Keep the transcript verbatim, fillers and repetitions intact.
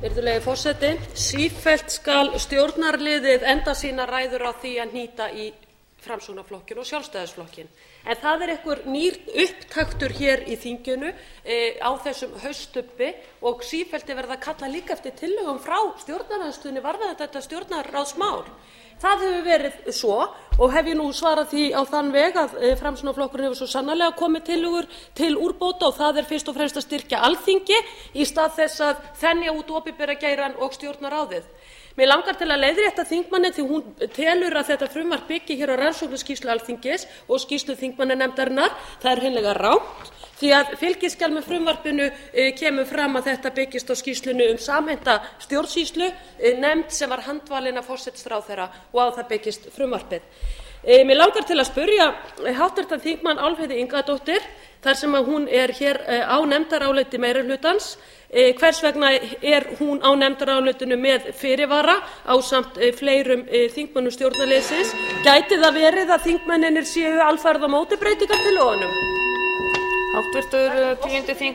Virðulegi forseti, sífellt skal stjórnarliðið enda sínar ræður á því að hnýta í Framsóknarflokkinn og Sjálfstæðisflokkinn. En það er einhver nýr upptaktur hér í þinginu e, á þessum haustubbi og sífellt er verið að kalla líka eftir tillögum frá stjórnarandstöðunni varðandi þetta stjórnarráðsmál. Það hefur verið svo og hef ég nú svarað því á þann veg að e, Framsóknarflokkurinn hefur svo sannarlega komið tillögur til úrbóta og það er fyrst og fremst að styrkja Alþingi í stað þess að þenja út opinbera geirann og Stjórnarráðið. Mig langar til að leiðrétta þingmanninn því hún telur að þetta frumvarp byggi hér á rannsóknarskýrslu Alþingis og skýrslu þingmannanefndarinnar. Það er hreinlega rangt því að fylgiskjal með frumvarpinu e, kemur fram að þetta byggist á skýrslunni um samhenta stjórnsýslu, e, nefnd sem var handvalin af forsætisráðherra og á það byggist frumvarpið. E, mig langar til að spyrja háttvirtan þingmann Álfheiði Ingadóttur þar sem að hún er hér e, á nefndaráliti meirihlutans. E, hvers vegna er hún á nefndarálitinu með fyrirvara ásamt e, fleirum e, þingmönnum stjórnarliðsins? Gæti það verið að þingmennirnir séu alfarið á móti breytingartillögunum? Háttvirtur tíundi þingmaður